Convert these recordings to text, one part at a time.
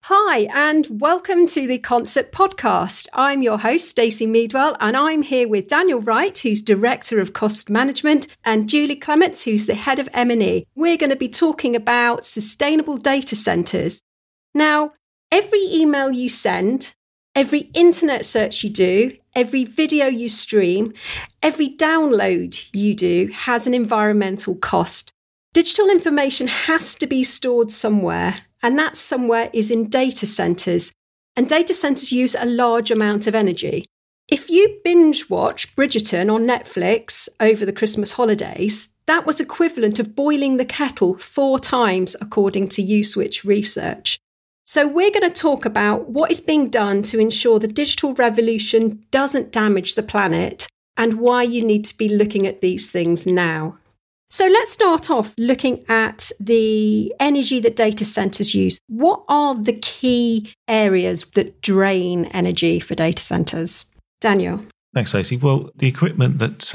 Hi, and welcome to the Concert Podcast. I'm your host, Stacey Meadwell, and I'm here with Daniel Wright, who's Director of Cost Management, and Julie Clements, who's the Head of M&E. We're going to be talking about sustainable data centres. Now, every email you send, every internet search you do, every video you stream, every download you do has an environmental cost. Digital information has to be stored somewhere, and that somewhere is in data centres. And data centres use a large amount of energy. If you binge watch Bridgerton on Netflix over the Christmas holidays, that was equivalent of boiling the kettle 4 times, according to Uswitch research. So we're going to talk about what is being done to ensure the digital revolution doesn't damage the planet and why you need to be looking at these things now. So let's start off looking at the energy that data centres use. What are the key areas that drain energy for data centres? Daniel. Thanks, Stacey. Well, the equipment that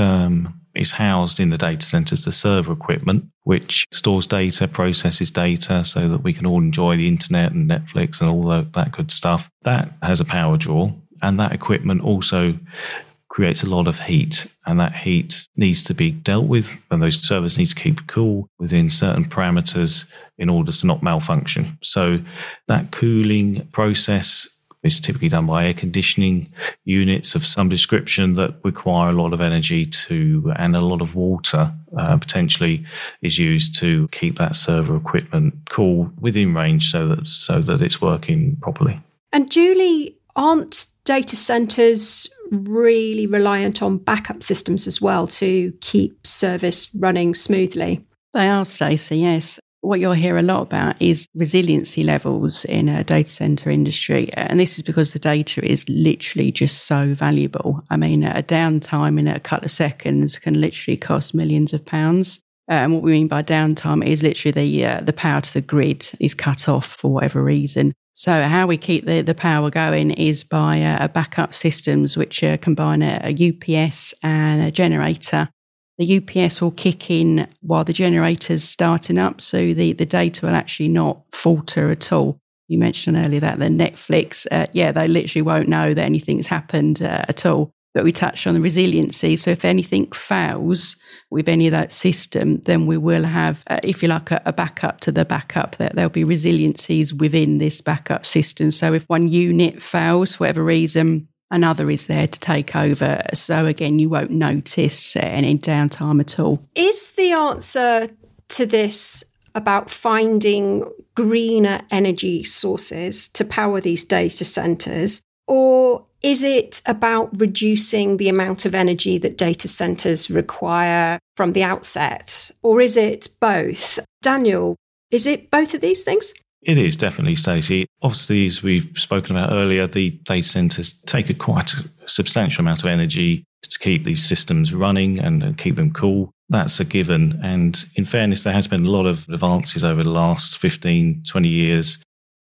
is housed in the data centres, the server equipment, which stores data, processes data so that we can all enjoy the internet and Netflix and all that good stuff, that has a power draw. And that equipment also creates a lot of heat, and that heat needs to be dealt with, and those servers need to keep cool within certain parameters in order to not malfunction. So that cooling process is typically done by air conditioning units of some description that require a lot of energy and a lot of water potentially is used to keep that server equipment cool within range so that it's working properly. And Julie, aren't data centres really reliant on backup systems as well to keep service running smoothly? They are, Stacey, yes. What you'll hear a lot about is resiliency levels in a data centre industry. And this is because the data is literally just so valuable. I mean, a downtime in a couple of seconds can literally cost millions of pounds. And what we mean by downtime is literally the power to the grid is cut off for whatever reason. So how we keep the power going is by backup systems, which combine a UPS and a generator. The UPS will kick in while the generator's starting up, so the data will actually not falter at all. You mentioned earlier that the Netflix, they literally won't know that anything's happened at all. But we touched on the resiliency. So if anything fails with any of that system, then we will have, if you like, a backup to the backup. There'll be resiliencies within this backup system. So if one unit fails for whatever reason, another is there to take over. So again, you won't notice any downtime at all. Is the answer to this about finding greener energy sources to power these data centres, or is it about reducing the amount of energy that data centres require from the outset? Or is it both? Daniel, is it both of these things? It is definitely, Stacey. Obviously, as we've spoken about earlier, the data centres take quite a substantial amount of energy to keep these systems running and keep them cool. That's a given. And in fairness, there has been a lot of advances over the last 15, 20 years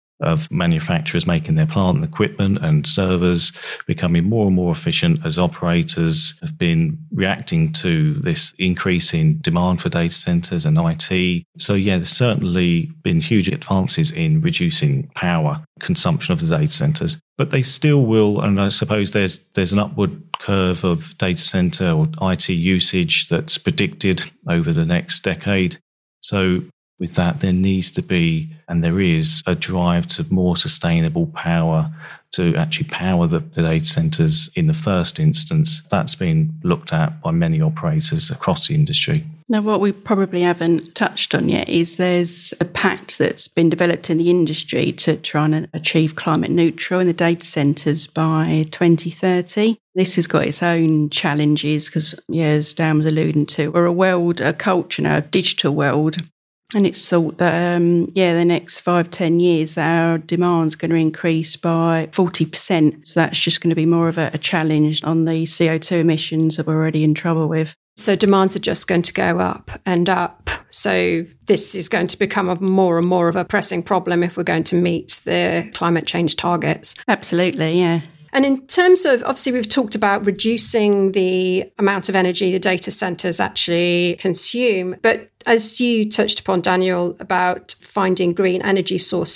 of manufacturers making their plant and equipment and servers becoming more and more efficient as operators have been reacting to this increase in demand for data centers and IT. So yeah, there's certainly been huge advances in reducing power consumption of the data centers, but they still will, and I suppose there's an upward curve of data center or IT usage that's predicted over the next decade. So with that, there needs to be, and there is, a drive to more sustainable power to actually power the data centers in the first instance. That's been looked at by many operators across the industry. Now, what we probably haven't touched on yet is there's a pact that's been developed in the industry to try and achieve climate neutral in the data centres by 2030. This has got its own challenges because, as Dan was alluding to, we're a culture now, a digital world. And it's thought that, the next 5-10 years, our demand's going to increase by 40%. So that's just going to be more of a challenge on the CO2 emissions that we're already in trouble with. So demands are just going to go up and up. So this is going to become more and more of a pressing problem if we're going to meet the climate change targets. Absolutely, yeah. And in terms of, obviously, we've talked about reducing the amount of energy the data centers actually consume. But as you touched upon, Daniel, about finding green energy sources,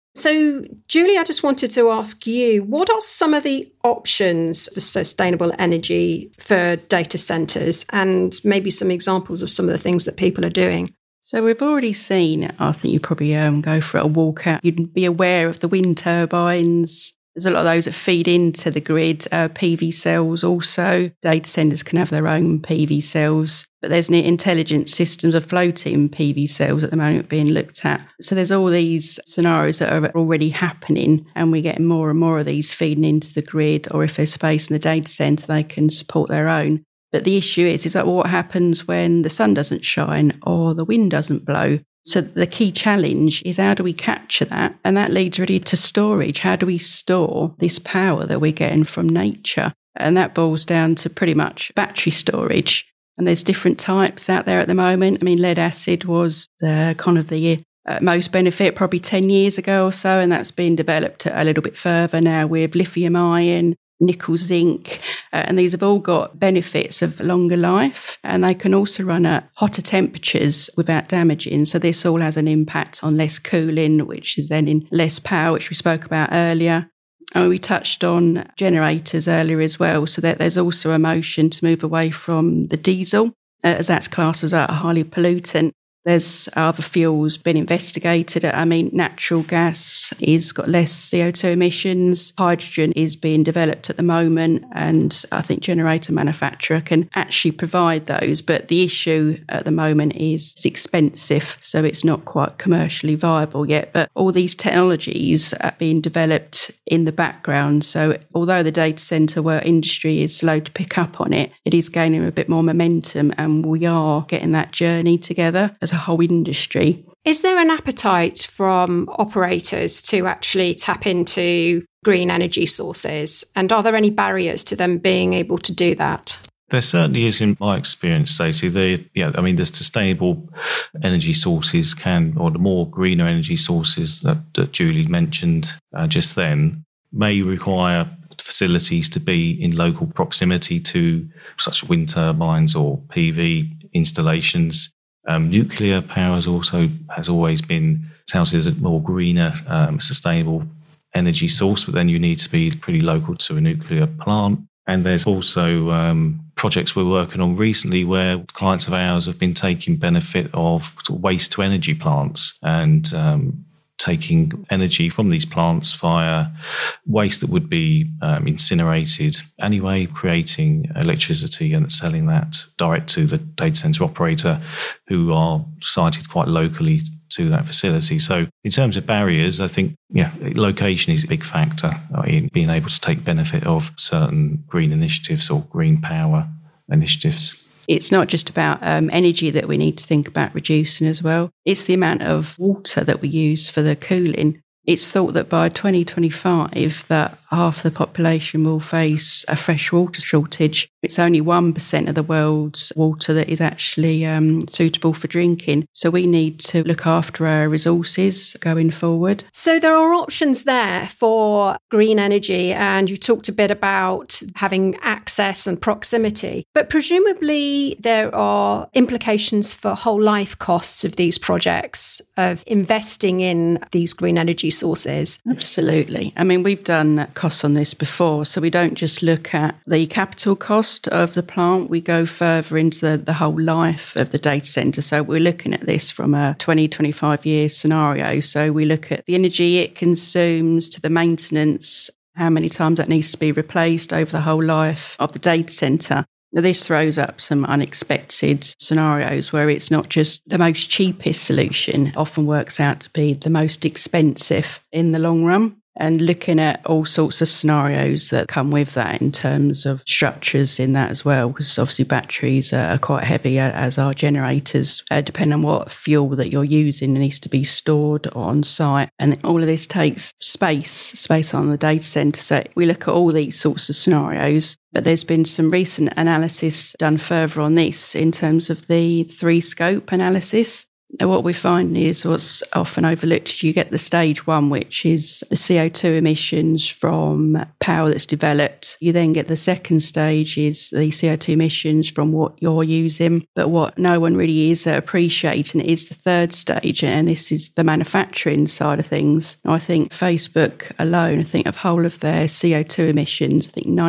So, Julie, I just wanted to ask you, what are some of the options for sustainable energy for data centres, and maybe some examples of some of the things that people are doing? So we've already seen, I think you probably go for a walk out, you'd be aware of the wind turbines. There's a lot of those that feed into the grid, PV cells also. Data centres can have their own PV cells, but there's intelligent systems of floating PV cells at the moment being looked at. So there's all these scenarios that are already happening, and we're getting more and more of these feeding into the grid, or if there's space in the data centre, they can support their own. But the issue is that what happens when the sun doesn't shine or the wind doesn't blow? So the key challenge is, how do we capture that? And that leads really to storage. How do we store this power that we're getting from nature? And that boils down to pretty much battery storage. And there's different types out there at the moment. I mean, lead acid was the kind of the most benefit probably 10 years ago or so, and that's been developed a little bit further now with lithium ion, nickel, zinc, and these have all got benefits of longer life, and they can also run at hotter temperatures without damaging. So this all has an impact on less cooling, which is then in less power, which we spoke about earlier. And we touched on generators earlier as well, so that there's also a motion to move away from the diesel, as that's classed as a highly pollutant. There's other fuels been investigated. I mean, natural gas is got less CO2 emissions. Hydrogen is being developed at the moment, and I think generator manufacturer can actually provide those. But the issue at the moment is it's expensive, so it's not quite commercially viable yet. But all these technologies are being developed in the background. So although the data centre industry is slow to pick up on it, it is gaining a bit more momentum, and we are getting that journey together as a whole industry. Is there an appetite from operators to actually tap into green energy sources? And are there any barriers to them being able to do that? There certainly is, in my experience, Stacey. The sustainable energy sources or the more greener energy sources that Julie mentioned just then may require facilities to be in local proximity to such wind turbines or PV installations. Nuclear power has always been touted as a more greener, sustainable energy source, but then you need to be pretty local to a nuclear plant. And there's also projects we're working on recently where clients of ours have been taking benefit of waste to energy plants and taking energy from these plants via waste that would be incinerated anyway, creating electricity and selling that direct to the data center operator, who are sited quite locally to that facility. So in terms of barriers, I think location is a big factor in being able to take benefit of certain green initiatives or green power initiatives. It's not just about energy that we need to think about reducing as well. It's the amount of water that we use for the cooling. It's thought that by 2025 that half the population will face a fresh water shortage. It's only 1% of the world's water that is actually suitable for drinking. So we need to look after our resources going forward. So there are options there for green energy, and you talked a bit about having access and proximity. But presumably there are implications for whole life costs of these projects, of investing in these green energy sources. Absolutely. I mean, we've done costs on this before, so we don't just look at the capital cost of the plant, we go further into the whole life of the data centre. So we're looking at this from a 20-25 year scenario. So we look at the energy it consumes, to the maintenance, how many times that needs to be replaced over the whole life of the data centre. Now, this throws up some unexpected scenarios where it's not just the most cheapest solution, often works out to be the most expensive in the long run. And looking at all sorts of scenarios that come with that in terms of structures in that as well, because obviously batteries are quite heavy, as are generators. Depending on what fuel that you're using, it needs to be stored on site. And all of this takes space on the data centre. So we look at all these sorts of scenarios. But there's been some recent analysis done further on this in terms of the 3-scope analysis. What we find is what's often overlooked is you get the stage 1, which is the CO2 emissions from power that's developed. You then get the second stage is the CO2 emissions from what you're using. But what no one really is appreciating is the third stage, and this is the manufacturing side of things. I think Facebook alone, of whole of their CO2 emissions,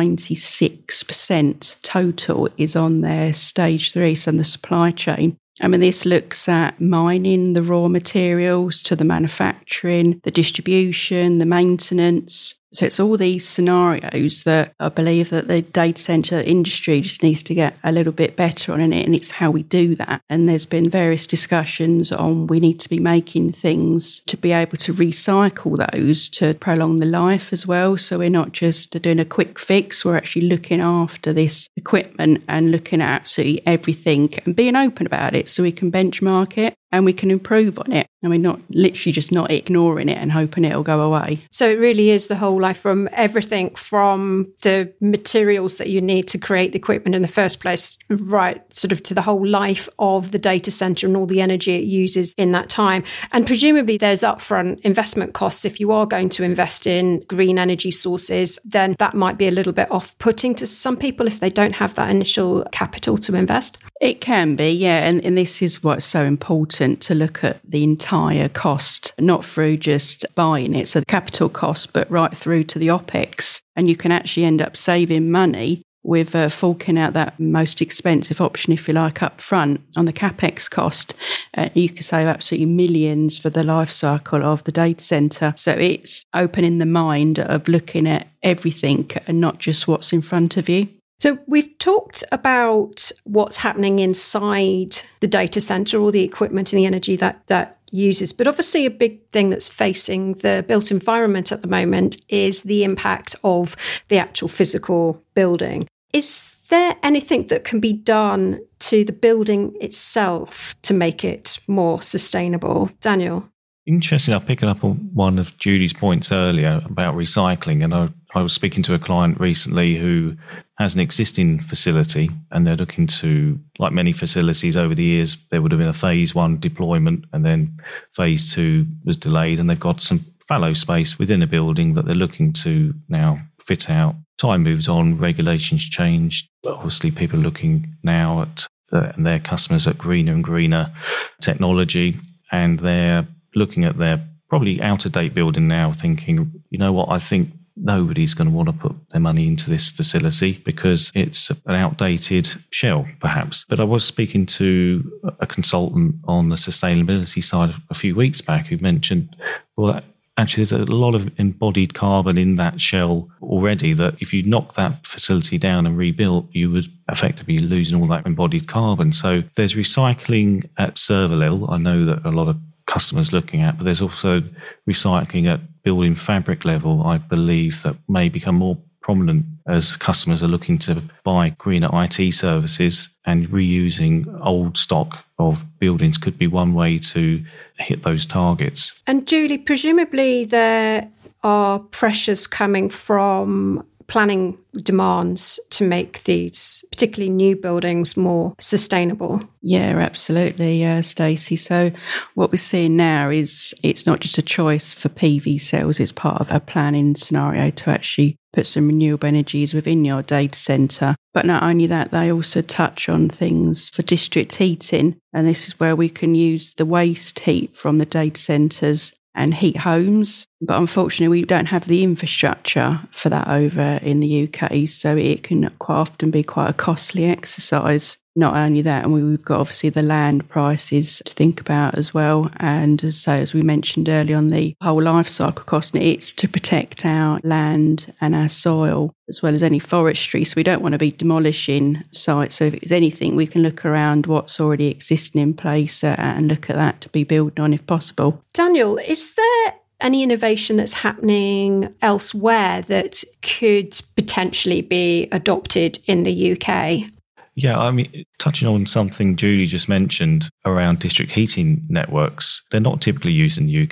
96% total is on their stage 3, so on the supply chain. This looks at mining the raw materials to the manufacturing, the distribution, the maintenance. So it's all these scenarios that I believe that the data centre industry just needs to get a little bit better on it, and it's how we do that. And there's been various discussions on we need to be making things to be able to recycle those to prolong the life as well. So we're not just doing a quick fix, we're actually looking after this equipment and looking at absolutely everything and being open about it so we can benchmark it and we can improve on it. Not literally just not ignoring it and hoping it'll go away. So it really is the whole life, from everything from the materials that you need to create the equipment in the first place, right, sort of to the whole life of the data center and all the energy it uses in that time. And presumably there's upfront investment costs. If you are going to invest in green energy sources, then that might be a little bit off-putting to some people if they don't have that initial capital to invest. It can be, yeah. And this is what's so important, to look at the entire cost, not through just buying it, so the capital cost, but right through to the OPEX. And you can actually end up saving money with forking out that most expensive option, if you like, up front on the CapEx cost. You can save absolutely millions for the life cycle of the data centre. So it's opening the mind of looking at everything and not just what's in front of you. So we've talked about what's happening inside the data center, all the equipment and the energy that uses. But obviously a big thing that's facing the built environment at the moment is the impact of the actual physical building. Is there anything that can be done to the building itself to make it more sustainable? Daniel? Interesting. I'm picking up on one of Julie's points earlier about recycling. And I was speaking to a client recently who has an existing facility, and they're looking to, like many facilities over the years, there would have been a phase 1 deployment, and then phase 2 was delayed, and they've got some fallow space within a building that they're looking to now fit out. Time moves on, regulations change. Obviously, people are looking now at and their customers at greener and greener technology, and they're looking at their probably out-of-date building now, thinking, you know what, I think nobody's going to want to put their money into this facility because it's an outdated shell, perhaps. But I was speaking to a consultant on the sustainability side a few weeks back who mentioned, well, actually there's a lot of embodied carbon in that shell already, that if you knock that facility down and rebuilt, you would effectively be losing all that embodied carbon. So there's recycling at server level. I know that a lot of customers looking at, but there's also recycling at building fabric level, I believe, that may become more prominent as customers are looking to buy greener IT services, and reusing old stock of buildings could be one way to hit those targets. And Julie, presumably there are pressures coming from planning demands to make these, particularly new buildings, more sustainable. Yeah, absolutely, Stacey. So what we're seeing now is it's not just a choice for PV cells, it's part of a planning scenario to actually put some renewable energies within your data centre. But not only that, they also touch on things for district heating. And this is where we can use the waste heat from the data centres and heat homes. But unfortunately, we don't have the infrastructure for that over in the UK. So it can quite often be quite a costly exercise. Not only that, and we've got obviously the land prices to think about as well. And as we mentioned earlier on, the whole life cycle cost, it's to protect our land and our soil as well as any forestry. So we don't want to be demolishing sites. So if it's anything, we can look around what's already existing in place and look at that to be built on if possible. Daniel, is there any innovation that's happening elsewhere that could potentially be adopted in the UK? Yeah, I mean, touching on something Julie just mentioned around district heating networks, they're not typically used in the UK.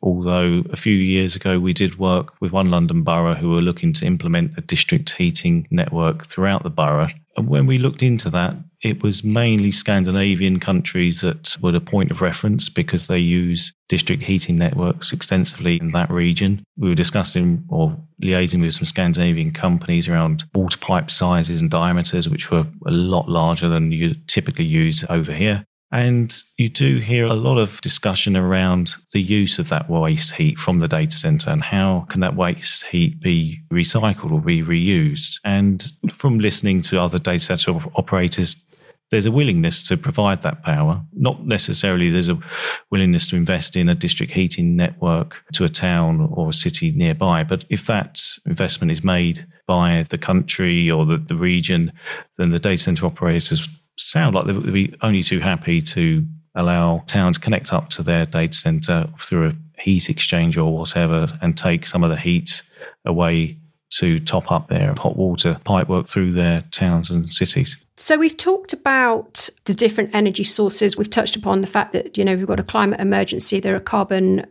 although a few years ago we did work with one London borough who were looking to implement a district heating network throughout the borough. And when we looked into that, it was mainly Scandinavian countries that were the point of reference because they use district heating networks extensively in that region. We were discussing or liaising with some Scandinavian companies around water pipe sizes and diameters, which were a lot larger than you typically use over here. And you do hear a lot of discussion around the use of that waste heat from the data center and how can that waste heat be recycled or be reused. And from listening to other data center operators, there's a willingness to provide that power. Not necessarily there's a willingness to invest in a district heating network to a town or a city nearby. But if that investment is made by the country or the region, then the data center operators sound like they'd be only too happy to allow towns connect up to their data center through a heat exchange or whatever and take some of the heat away to top up their hot water pipework through their towns and cities. So we've talked about the different energy sources. We've touched upon the fact that, we've got a climate emergency. There are carbon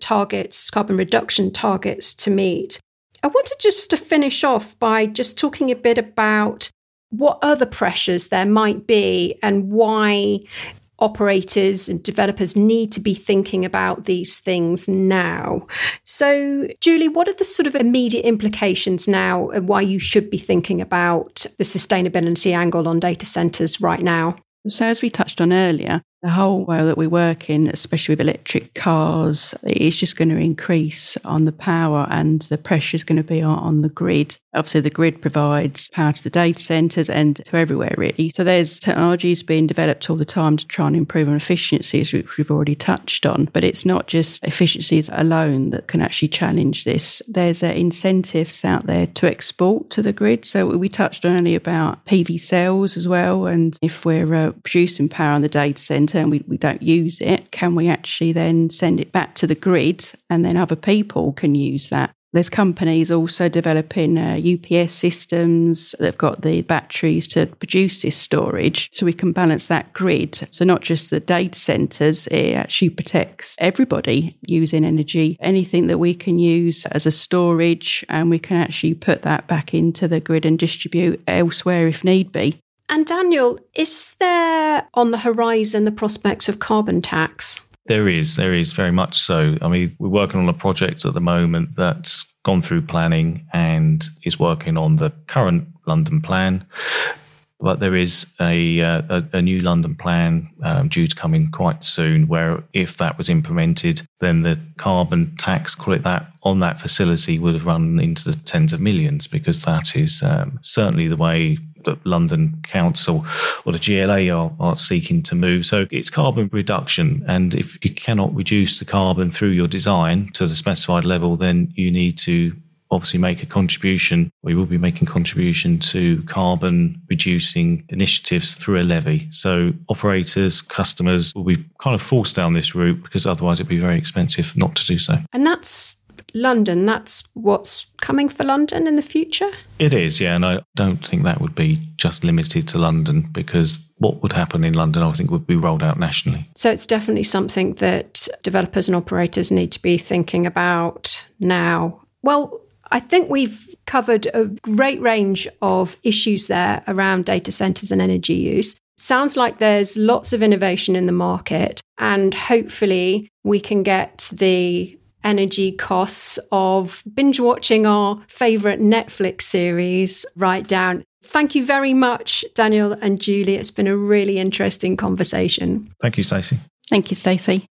reduction targets to meet. I wanted just to finish off by just talking a bit about what other pressures there might be and why operators and developers need to be thinking about these things now. So, Julie, what are the sort of immediate implications now and why you should be thinking about the sustainability angle on data centres right now? So as we touched on earlier, the whole way that we work in, especially with electric cars, is just going to increase on the power and the pressure is going to be on the grid. Obviously, the grid provides power to the data centres and to everywhere, really. So there's technologies being developed all the time to try and improve on efficiencies, which we've already touched on. But it's not just efficiencies alone that can actually challenge this. There's incentives out there to export to the grid. So we touched earlier about PV cells as well. And if we're producing power on the data centre and we don't use it, can we actually then send it back to the grid and then other people can use that? There's companies also developing UPS systems. They've got the batteries to produce this storage so we can balance that grid. So not just the data centres, it actually protects everybody using energy. Anything that we can use as a storage and we can actually put that back into the grid and distribute elsewhere if need be. And Daniel, is there on the horizon the prospects of carbon tax? There is very much so. I mean, we're working on a project at the moment that's gone through planning and is working on the current London plan. But there is a new London plan due to come in quite soon where if that was implemented, then the carbon tax, call it that, on that facility would have run into the tens of millions because that is certainly the way the London Council or the GLA are seeking to move. So it's carbon reduction. And if you cannot reduce the carbon through your design to the specified level, then you need to obviously make a contribution. We will be making contribution to carbon reducing initiatives through a levy. So operators, customers will be kind of forced down this route because otherwise it'd be very expensive not to do so. And that's London. That's what's coming for London in the future? It is, yeah. And I don't think that would be just limited to London because what would happen in London, I think, would be rolled out nationally. So it's definitely something that developers and operators need to be thinking about now. Well, I think we've covered a great range of issues there around data centres and energy use. Sounds like there's lots of innovation in the market and hopefully we can get the energy costs of binge watching our favourite Netflix series right down. Thank you very much, Daniel and Julie. It's been a really interesting conversation. Thank you, Stacey. Thank you, Stacey.